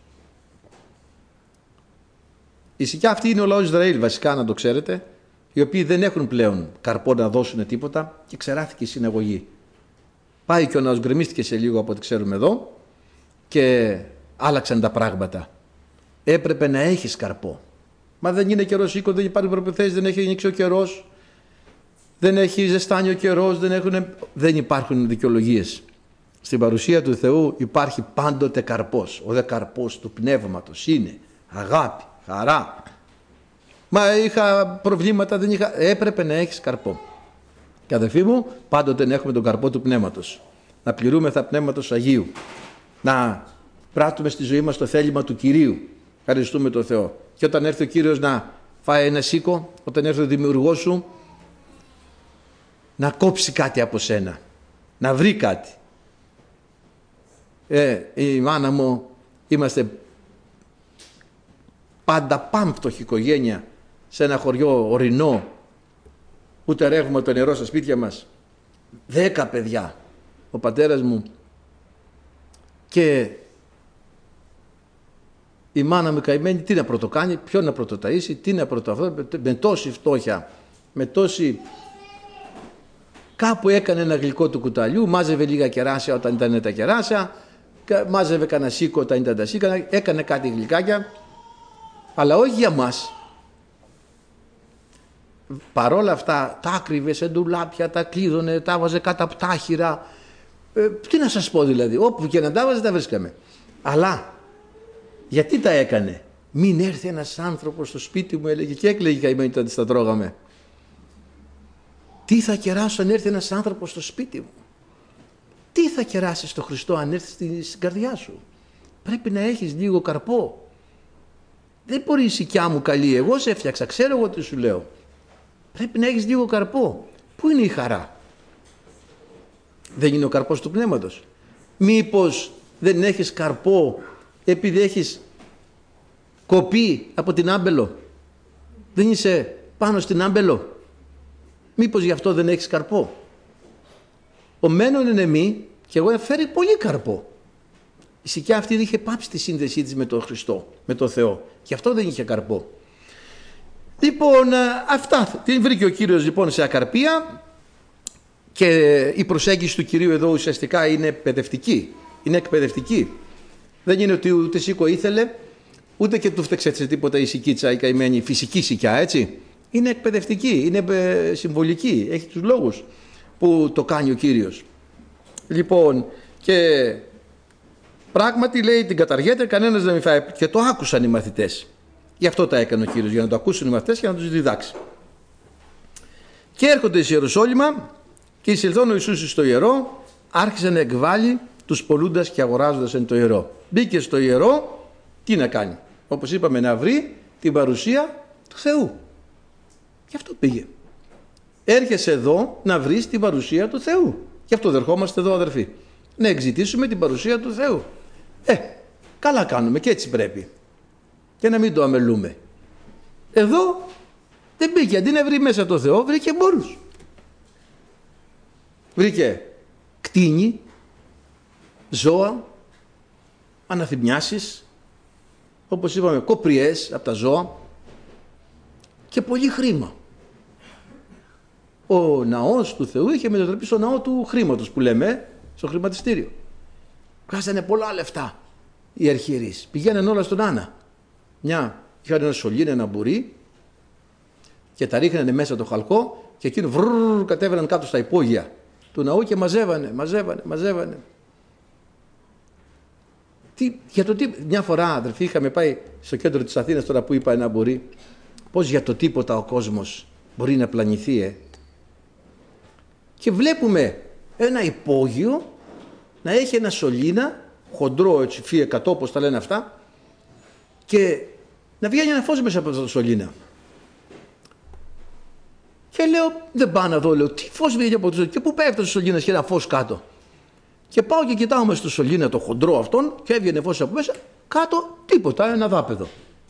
Η Σικιά αυτή είναι ο λαός Ισραήλ, βασικά, να το ξέρετε, οι οποίοι δεν έχουν πλέον καρπό να δώσουν τίποτα, και ξεράθηκε η συναγωγή. Πάει και ο ναός, γκρεμίστηκε σε λίγο από ό,τι ξέρουμε εδώ, και άλλαξαν τα πράγματα. Έπρεπε να έχεις καρπό. Μα δεν είναι καιρός οίκο, δεν υπάρχουν προποθέσεις, δεν έχει ανοίξει ο καιρός, δεν έχει ζεστάνει ο καιρός, δεν, έχουν, δεν υπάρχουν δικαιολογίες. Στην παρουσία του Θεού υπάρχει πάντοτε καρπός. Ο δε καρπός του πνεύματος είναι αγάπη, χαρά. Μα είχα προβλήματα, δεν είχα. Έπρεπε να έχεις καρπό. Και αδελφοί μου, πάντοτε να έχουμε τον καρπό του πνεύματος. Να πληρούμεθα πνεύματος Αγίου. Να πράττουμε στη ζωή μας το θέλημα του Κυρίου. Ευχαριστούμε τον Θεό. Και όταν έρθει ο Κύριος να φάει ένα σίκο, όταν έρθει ο δημιουργός σου, να κόψει κάτι από σένα. Να βρει κάτι. Ε, η μάνα μου, είμαστε πάντα πάμπτωχη οικογένεια σε ένα χωριό ορεινό, ούτε ρεύμα το νερό στα σπίτια μας, δέκα παιδιά ο πατέρας μου, και η μάνα μου καημένη τι να πρωτοκάνει, ποιον να πρωτοταΐσει, τι να πρωτοαυτό, με τόση φτώχεια, με τόση. Κάπου έκανε ένα γλυκό του κουταλιού, μάζευε λίγα κεράσια όταν ήταν τα κεράσια, μάζευε κανένα σίκο όταν ήταν τα σίκα, έκανε κάτι γλυκάκια, αλλά όχι για μας. Παρόλα αυτά τα άκριβε σε ντουλάπια, τα κλείδωνε, τα βάζε κάτω από τα άχυρα. Ε, τι να σας πω δηλαδή, όπου και να τα βάζε τα βρίσκαμε. Αλλά γιατί τα έκανε? Μην έρθει ένας άνθρωπος στο σπίτι μου, έλεγε, και έκλαιγε καημένη όταν τα τρώγαμε. Τι θα κεράσω αν έρθει ένας άνθρωπος στο σπίτι μου? Τι θα κεράσεις στο Χριστό αν έρθει στην καρδιά σου? Πρέπει να έχεις λίγο καρπό. Δεν μπορεί η Σικιά μου καλή, εγώ σε έφτιαξα, ξέρω εγώ τι σου λέω. Πρέπει να έχεις λίγο καρπό. Πού είναι η χαρά? Δεν είναι ο καρπός του πνεύματος? Μήπως δεν έχεις καρπό επειδή έχεις κοπεί από την άμπελο? Δεν είσαι πάνω στην άμπελο? Μήπως γι' αυτό δεν έχεις καρπό? Ο μένον εν εμεί και εγώ φέρει πολύ καρπό. Η σικιά αυτή είχε πάψει τη σύνδεσή της με τον Χριστό, με τον Θεό. Γι' αυτό δεν είχε καρπό. Λοιπόν, αυτά την βρήκε ο Κύριος λοιπόν σε ακαρπία, και η προσέγγιση του Κυρίου εδώ ουσιαστικά είναι εκπαιδευτική. Είναι εκπαιδευτική. Δεν είναι ότι ούτε σήκω ήθελε, ούτε και του φταίξε τίποτα η σικίτσα, η καημένη φυσική σικιά, έτσι. Είναι εκπαιδευτική, είναι συμβολική, έχει τους λόγους που το κάνει ο Κύριος. Λοιπόν, και πράγματι λέει την καταργέται, κανένας δεν μη φάει, και το άκουσαν οι μαθητές. Γι' αυτό τα έκανε ο Κύριος, για να το ακούσουν οι μαθητές και να τους διδάξει. Και έρχονται σε Ιεροσόλυμα και εισελθόν ο Ιησούς στο ιερό, άρχισε να εκβάλει τους πωλούντας και αγοράζοντας εν το ιερό. Μπήκε στο ιερό, τι να κάνει? Όπως είπαμε, να βρει την παρουσία του Θεού. Γι' αυτό πήγε. Έρχεσαι εδώ να βρεις την παρουσία του Θεού. Γι' αυτό δερχόμαστε εδώ, αδερφοί. Να εξητήσουμε την παρουσία του Θεού. Ε, καλά κάνουμε και έτσι πρέπει. Και να μην το αμελούμε. Εδώ δεν πήγε. Αντί να βρει μέσα το Θεό, βρήκε μπόρους. Βρήκε κτήνη, ζώα, αναθυμιάσεις, όπως είπαμε, κοπριές από τα ζώα και πολύ χρήμα. Ο ναός του Θεού είχε μετατραπεί στο ναό του χρήματος που λέμε, στο χρηματιστήριο. Βγάζανε πολλά λεφτά οι αρχιερείς. Πηγαίνανε όλα στον Άννα. Μια, είχαν ένα σωλήνι, ένα μπουρί και τα ρίχνανε μέσα το χαλκό και εκείνο βρρρ, κατέβαιναν κάτω στα υπόγεια του ναού και μαζεύανε, μαζεύανε, μαζεύανε. Τι, για το τι, μια φορά, αδερφοί, είχαμε πάει στο κέντρο της Αθήνας, τώρα που είπα ένα μπουρί, πώς για το τίποτα ο κόσμος μπορεί να πλανηθεί, ε. Και βλέπουμε ένα υπόγειο να έχει ένα σωλήνα, χοντρό έτσι, φύ εκατό, όπως τα λένε αυτά, και να βγαίνει ένα φως μέσα από αυτό το σωλήνα. Και λέω, δεν πάω να δω, λέω, τι φως βγαίνει από το σωλήνα, και πού πέφτει το σωλήνα και ένα φως κάτω. Και πάω και κοιτάω μέσα στο σωλήνα το χοντρό αυτόν και έβγαινε φως από μέσα, κάτω τίποτα, ένα δάπεδο.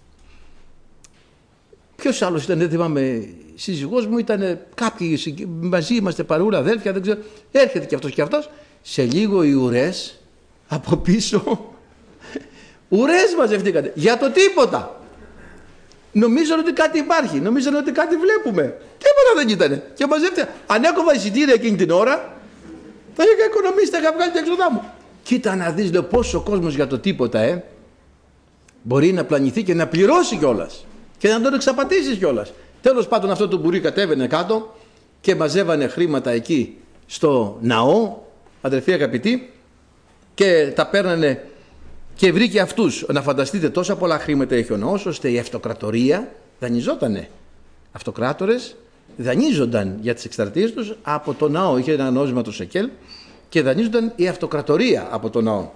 Ποιος άλλος ήταν, δεν θυμάμαι, σύζυγός μου, ήταν κάποιοι μαζί, είμαστε παρούλα αδέλφια, δεν ξέρω, έρχεται και αυτός και αυτός, σε λίγο οι ουρές από πίσω, ουρές μαζευτήκανε, για το τίποτα. Νομίζαν ότι κάτι υπάρχει, νομίζαν ότι κάτι βλέπουμε, τίποτα δεν ήτανε. Και μαζεύτηκαν, αν έκοβα εισιτήρια εκείνη την ώρα, θα είχα οικονομήσει, θα είχα βγάλει την έξοδά μου. Κοίτα να δεις, λέω, πόσο κόσμος για το τίποτα, ε, μπορεί να πλανηθεί και να πληρώσει κιόλας. Και να τον εξαπατήσεις κιόλας. Τέλος πάντων, αυτό το μπουρί κατέβαινε κάτω και μαζεύανε χρήματα εκεί στο ναό, αδερφοί αγαπητοί, και τα παίρνανε και βρήκε αυτούς. Να φανταστείτε, τόσα πολλά χρήματα έχει ο ναός, ώστε η αυτοκρατορία δανειζότανε. Αυτοκράτορες δανείζονταν για τις εκστρατείες τους από το ναό. Είχε ένα νόμισμα το σεκέλ και δανείζονταν η αυτοκρατορία από το ναό.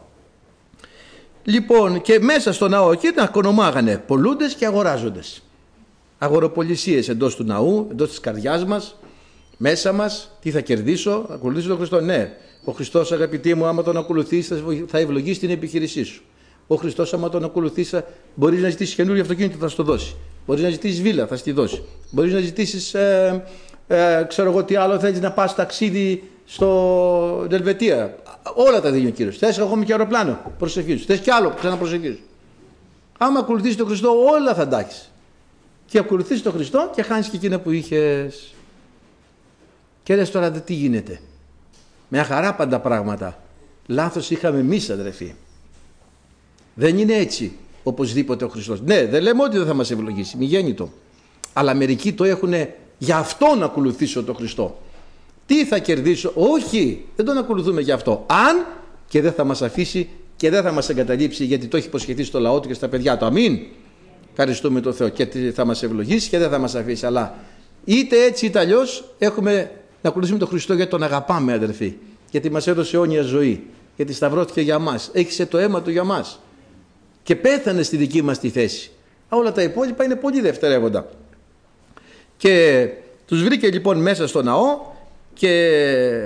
Λοιπόν, και μέσα στο ναό εκεί να κονομάγανε πωλούντες και αγοράζοντες. Αγοροπολισίες εντός του ναού, εντός της καρδιάς μας, μέσα μας. Τι θα κερδίσω? Ακολουθήσω τον Χριστό. Ναι, ο Χριστός, αγαπητοί μου, άμα τον ακολουθήσεις θα ευλογήσει την επιχείρησή σου. Ο Χριστός, άμα τον ακολουθήσεις, μπορείς να ζητήσεις καινούριο αυτοκίνητο, θα σου το δώσει. Μπορείς να ζητήσεις βίλα, θα σου τη δώσει. Μπορείς να ζητήσεις, ε, ε, ξέρω εγώ τι άλλο, θέλεις να πας ταξίδι στο Ελβετία. Όλα τα δίνει ο Κύριος. Θες ακόμη και αεροπλάνο, προσευχήσου. Θες κι άλλο, ξαναπροσευχήσου. Άμα ακολουθήσεις τον Χριστό, όλα θα τα έχεις. Και ακολουθήσεις τον Χριστό και χάνεις και εκείνα που είχες. Και λες τώρα τι γίνεται? Με χαρά πάντα πράγματα. Λάθος είχαμε εμείς, αδερφοί. Δεν είναι έτσι οπωσδήποτε ο Χριστός. Ναι, δεν λέμε ότι δεν θα μας ευλογήσει, μη γέννητο. Αλλά μερικοί το έχουν για αυτό να ακολουθήσω τον Χριστό. Τι θα κερδίσω? Όχι, δεν τον ακολουθούμε για αυτό. Αν και δεν θα μας αφήσει και δεν θα μας εγκαταλείψει, γιατί το έχει υποσχεθεί στο λαό του και στα παιδιά του. Αμήν. Ευχαριστούμε τον Θεό, και θα μας ευλογήσει και δεν θα μας αφήσει. Αλλά είτε έτσι είτε αλλιώς έχουμε να ακολουθήσουμε τον Χριστό, γιατί τον αγαπάμε, αδερφοί. Γιατί μας έδωσε αιώνια ζωή. Γιατί σταυρώθηκε για μας. Έχισε το αίμα του για μας. Και πέθανε στη δική μας τη θέση. Όλα τα υπόλοιπα είναι πολύ δευτερεύοντα. Και τους βρήκε λοιπόν μέσα στο ναό και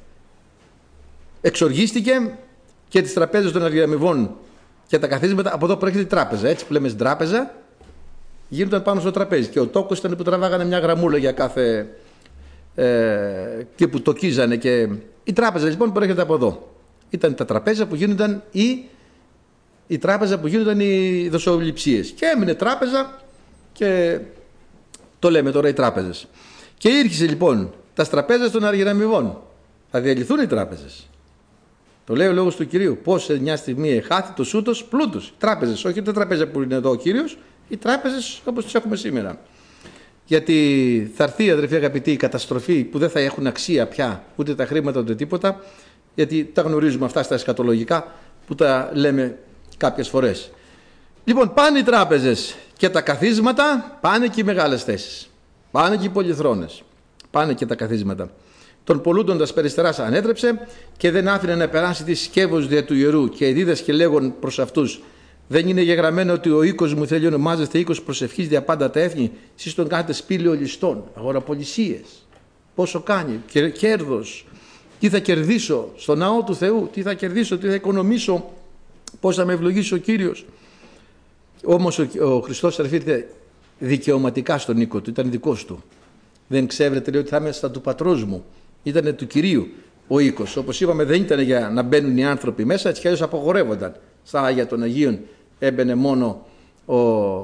εξοργίστηκε και τις τραπέζες των αργυραμοιβών και τα καθίσματα. Από εδώ προέρχεται η τράπεζα, έτσι που λέμε στην τράπεζα, γίνονταν πάνω στο τραπέζι και ο τόκος ήταν που τραβάγανε μια γραμμούλα για κάθε ε, και που τοκίζανε, και η τράπεζα λοιπόν προέρχεται από εδώ. Ήταν τα τραπέζια που γίνονταν η, η τράπεζα που γίνονταν οι δοσοληψίες, και έμεινε τράπεζα και το λέμε τώρα οι τράπεζες. Και ήρχισε λοιπόν τα τραπέζες των αργυραμοιβών, θα διαλυθούν οι τράπεζες. Το λέει ο λόγος του Κυρίου. Πώς σε μια στιγμή εχάθη το σούτος πλούτους. Τράπεζες, όχι τα τραπέζια που είναι εδώ ο Κύριος, οι τράπεζες όπως τις έχουμε σήμερα. Γιατί θα έρθει, αδερφοί αγαπητοί, η καταστροφή που δεν θα έχουν αξία πια ούτε τα χρήματα ούτε τίποτα, γιατί τα γνωρίζουμε αυτά στα εσκατολογικά που τα λέμε κάποιες φορές. Λοιπόν, πάνε οι τράπεζες και τα καθίσματα, πάνε και οι μεγάλες θέσεις. Πάνε και οι πολυθρόνες. Πάνε και τα καθίσματα. Τον πολλούντοντας περιστεράς ανέτρεψε και δεν άφηνε να περάσει τη σκεύος δια του ιερού, και δίδασκε λέγον προς αυτούς: δεν είναι γεγραμμένο ότι ο οίκος μου θέλει ονομάζεστε οίκος προσευχής δια πάντα τα έθνη, εσείς τον κάνετε σπήλαιο ληστών, αγοραπολισίες. Πόσο κάνει, κέρδος, τι θα κερδίσω στο ναό του Θεού, τι θα κερδίσω, τι θα οικονομήσω, πώς θα με ευλογήσει ο Κύριος. Όμως ο, ο Χριστός αρθείτε δικαιωματικά στον οίκο του, ήταν δικός του. Δεν ξέρετε, λέει, ότι θα είμαι στα του πατρός μου. Ήτανε του Κυρίου ο οίκος. Όπως είπαμε, δεν ήταν για να μπαίνουν οι άνθρωποι μέσα, έτσι κι αλλιώς απαγορεύονταν. Στα Άγια των Αγίων έμπαινε μόνο ο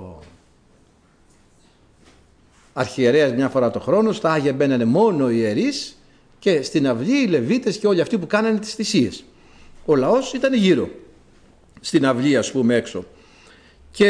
αρχιερέας μια φορά το χρόνο, στα Άγια μπαίνανε μόνο οι ιερείς, και στην αυλή οι Λεβίτες και όλοι αυτοί που κάνανε τις θυσίες. Ο λαός ήταν γύρω, στην αυλή ας πούμε έξω. Και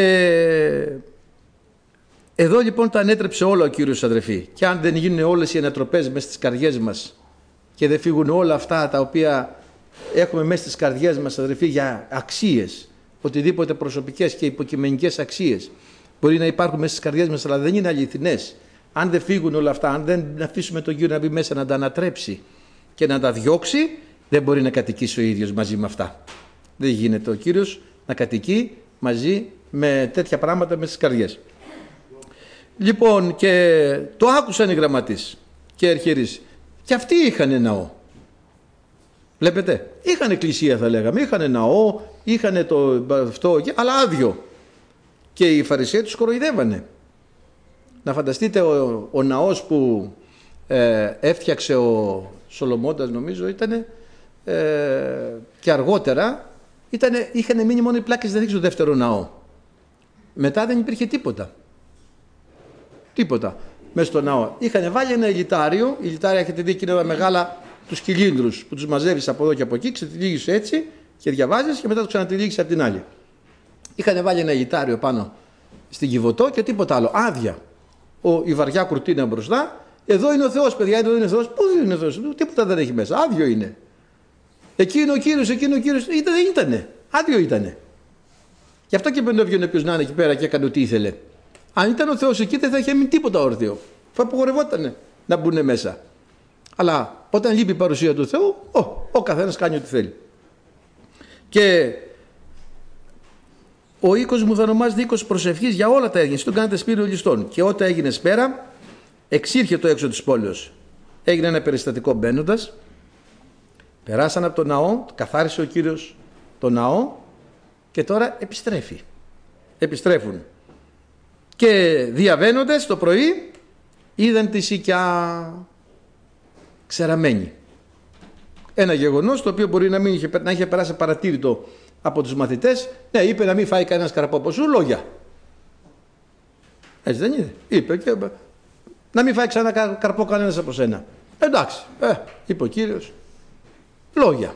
εδώ λοιπόν τα ανέτρεψε όλα ο Κύριος, αδερφοί. Και αν δεν γίνουν όλες οι ανατροπές μέσα στις καρδιές μας και δεν φύγουν όλα αυτά τα οποία έχουμε μέσα στις καρδιές μας, αδερφοί, για αξίες, οτιδήποτε προσωπικές και υποκειμενικές αξίες μπορεί να υπάρχουν μέσα στις καρδιές μας, αλλά δεν είναι αληθινές. Αν δεν φύγουν όλα αυτά, αν δεν αφήσουμε τον Κύριο να μπει μέσα να τα ανατρέψει και να τα διώξει, δεν μπορεί να κατοικήσει ο ίδιος μαζί με αυτά. Δεν γίνεται ο Κύριος να κατοικεί μαζί με τέτοια πράγματα μέσα στις καρδιές. Λοιπόν, και το άκουσαν οι γραμματείς και οι αρχιερείς, και αυτοί είχαν ναό. Βλέπετε, είχαν εκκλησία θα λέγαμε, είχαν ναό, είχαν το αυτό, αλλά άδειο. Και οι Φαρισαίοι τους κοροϊδεύανε. Να φανταστείτε ο, ο ναός που ε, έφτιαξε ο Σολομώντας, νομίζω ήτανε, ε, και αργότερα ήτανε, είχαν μείνει μόνο οι πλάκες, δεν δείξει το δεύτερο ναό. Μετά δεν υπήρχε τίποτα. Τίποτα μέσα στο ναό. Είχαν βάλει ένα ηλιτάριο, η ηλιτάρια έχετε δει εκείνα μεγάλα, τους κυλίνδρους που τους μαζεύεις από εδώ και από εκεί, ξετυλίγεις έτσι και διαβάζεις και μετά τους ξανατυλίγεις από την άλλη. Είχαν βάλει ένα ηλιτάριο πάνω στην Κιβωτό και τίποτα άλλο. Άδεια. Ο, η βαριά κουρτίνα μπροστά. Εδώ είναι ο Θεός, παιδιά, εδώ είναι ο Θεός. Πού είναι ο Θεός, τίποτα δεν έχει μέσα. Άδειο είναι. Εκεί είναι ο Κύριος, εκεί είναι ο Κύριος. Ήταν, δεν ήτανε. Άδειο ήτανε. Γι' αυτό και δεν έβγαινε ποιος να είναι εκεί πέρα και έκανε ό,τι ήθελε. Αν ήταν ο Θεός εκεί δεν θα είχε μείνει τίποτα όρθιο. Θα απογορευότανε να μπουν μέσα. Αλλά όταν λείπει η παρουσία του Θεού, ο, ο καθένας κάνει ό,τι θέλει. Και ο οίκος μου θα ονομάζεται οίκος προσευχής για όλα τα έργα. Εσύ τον κάνετε σπήλαιο ληστών. Και όταν έγινε σπέρα, εξήρχε το έξω της πόλεως. Έγινε ένα περιστατικό μπαίνοντας. Περάσαν από το ναό, καθάρισε ο Κύριος το ναό και τώρα επιστρέφει. Επιστρέφουν. Και διαβαίνοντας το πρωί είδαν τη σικιά ξεραμένη. Ένα γεγονός το οποίο μπορεί να, μην είχε, να είχε περάσει παρατήρητο από τους μαθητές. Ναι, είπε να μην φάει κανένας καρπό από σου, λόγια. Έτσι δεν είναι. Είπε και να μην φάει ξανά καρπό κανένας από σένα. Εντάξει, ε, είπε ο Κύριος, λόγια.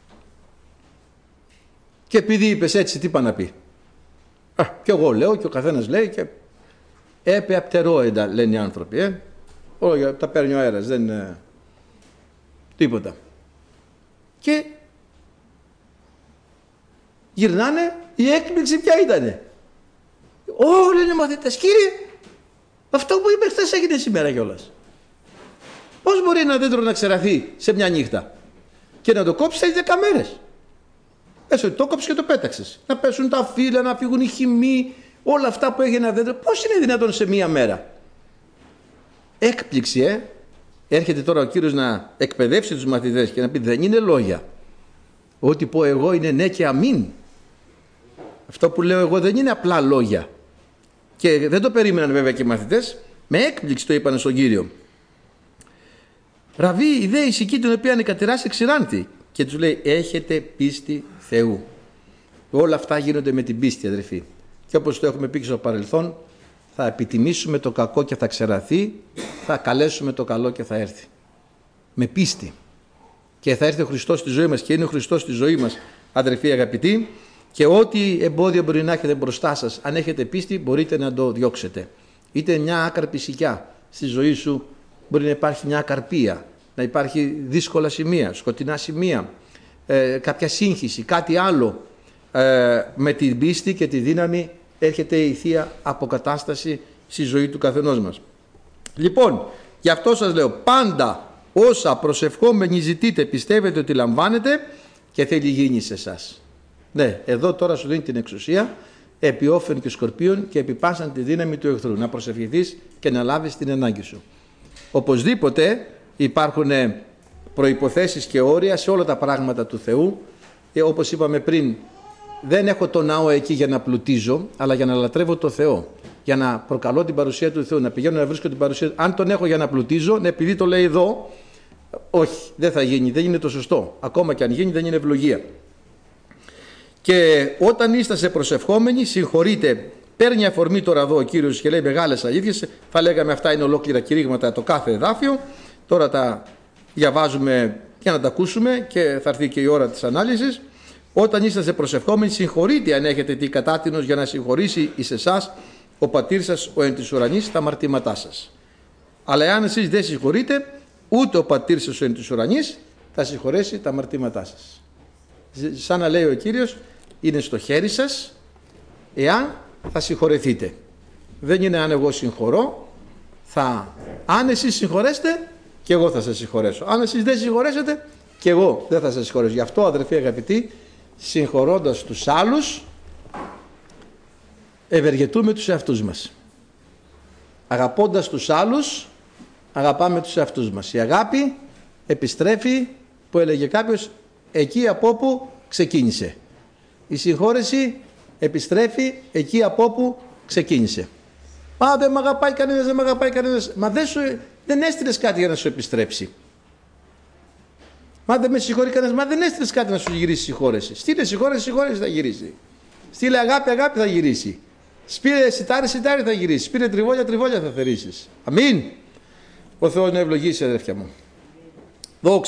Και επειδή είπες έτσι, τι είπα να πει. Α, και εγώ λέω και ο καθένας λέει και έπε απτερόεντα, λένε οι άνθρωποι. Ε. Όλα τα παίρνει ο αέρας, δεν είναι τίποτα. Και γυρνάνε, η έκπληξη ποια ήτανε. Όλοι είναι μαθητές. Κύριε, αυτό που είπε χθες έγινε σήμερα κιόλας. Πώς μπορεί ένα δέντρο να ξεραθεί σε μια νύχτα και να το κόψεις σε δέκα μέρες. Πες ότι το κόψεις και το πέταξες. Να πέσουν τα φύλλα, να φύγουν οι χυμοί, όλα αυτά που έχει ένα δέντρο. Πώς είναι δυνατόν σε μία μέρα. Έκπληξη, ε. έρχεται τώρα ο Κύριος να εκπαιδεύσει τους μαθητές και να πει δεν είναι λόγια. Ό,τι πω εγώ είναι ναι και αμήν. Αυτό που λέω εγώ δεν είναι απλά λόγια. Και δεν το περίμεναν βέβαια και οι μαθητές. Με έκπληξη το είπαν στον Κύριο. Ραβί, η δε ησυχή την οποία ανεκατηράσει εξηράντη. Και τους λέει έχετε πίστη Θεού. Όλα αυτά γίνονται με την πίστη, αδερφοί. Και όπως το έχουμε πει και στο παρελθόν, θα επιτιμήσουμε το κακό και θα ξεραθεί, θα καλέσουμε το καλό και θα έρθει. Με πίστη. Και θα έρθει ο Χριστός στη ζωή μας και είναι ο Χριστός στη ζωή μας, αδερφοί αγαπητοί, και ό,τι εμπόδιο μπορεί να έχετε μπροστά σας, αν έχετε πίστη μπορείτε να το διώξετε. Είτε μια άκαρπη σικιά στη ζωή σου, μπορεί να υπάρχει μια ακαρπία, να υπάρχει δύσκολα σημεία, σκοτεινά σημεία, ε, κάποια σύγχυση, κάτι άλλο. Ε, με την πίστη και τη δύναμη έρχεται η Θεία Αποκατάσταση στη ζωή του καθενός μας. Λοιπόν, γι' αυτό σας λέω, πάντα όσα προσευχόμενοι ζητείτε πιστεύετε ότι λαμβάνετε και θέλει γίνει σε εσάς. Ναι, εδώ τώρα σου δίνει την εξουσία επί όφεν και σκορπίων και επί πάσαν τη δύναμη του εχθρού, να προσευχηθείς και να λάβεις την ανάγκη σου. Οπωσδήποτε υπάρχουν προϋποθέσεις και όρια σε όλα τα πράγματα του Θεού, και όπως είπαμε πριν, δεν έχω το ναό εκεί για να πλουτίζω, αλλά για να λατρεύω το Θεό. Για να προκαλώ την παρουσία του Θεού, να πηγαίνω να βρίσκω την παρουσία του. Αν τον έχω για να πλουτίζω, ναι, επειδή το λέει εδώ, όχι, δεν θα γίνει, δεν είναι το σωστό. Ακόμα και αν γίνει, δεν είναι ευλογία. Και όταν είσαστε προσευχόμενοι, συγχωρείτε, παίρνει αφορμή τώρα εδώ ο Κύριος και λέει μεγάλες αλήθειες. Θα λέγαμε αυτά είναι ολόκληρα κηρύγματα το κάθε εδάφιο. Τώρα τα διαβάζουμε για να τα ακούσουμε και θα έρθει και η ώρα της ανάλυσης. Όταν είσαστε προσευχόμενοι, συγχωρείτε αν έχετε τι κατάτινος για να συγχωρήσει εις εσάς ο πατήρ σας ο εν της ουρανής τα αμαρτήματά σας. Αλλά εάν εσείς δεν συγχωρείτε, ούτε ο πατήρ σας ο εν της ουρανής θα συγχωρέσει τα αμαρτήματά σας. Σαν να λέει ο Κύριος, είναι στο χέρι σας εάν θα συγχωρεθείτε. Δεν είναι αν εγώ συγχωρώ, θα... αν εσείς συγχωρέσετε και εγώ θα σας συγχωρέσω. Αν εσείς δεν συγχωρέσετε και εγώ δεν θα σας συγχωρέσω. Γι' αυτό, αδερφοί αγαπητοί, συγχωρώντας τους άλλους ευεργετούμε τους εαυτούς μας. Αγαπώντας τους άλλους αγαπάμε τους εαυτούς μας. Η αγάπη επιστρέφει, που έλεγε κάποιος, εκεί από όπου ξεκίνησε. Η συγχώρεση επιστρέφει εκεί από όπου ξεκίνησε. Μα δεν μ' αγαπάει κανένας, δεν μ' αγαπάει κανένας. Μα δεν, σου, δεν έστειλες κάτι για να σου επιστρέψει. Μα δεν με συγχωρεί κανένας, μα δεν έστειλες κάτι να σου γυρίσει συγχώρεση. Στείλε συγχώρεση, συγχώρεση θα γυρίσει. Στείλε αγάπη, αγάπη θα γυρίσει. Σπήρε σιτάρι, σιτάρι θα γυρίσει. Σπήρε τριβόλια, τριβόλια θα θερήσεις. Αμήν. Ο Θεός να ευλογήσει, αδέρφια μου. Δόξα.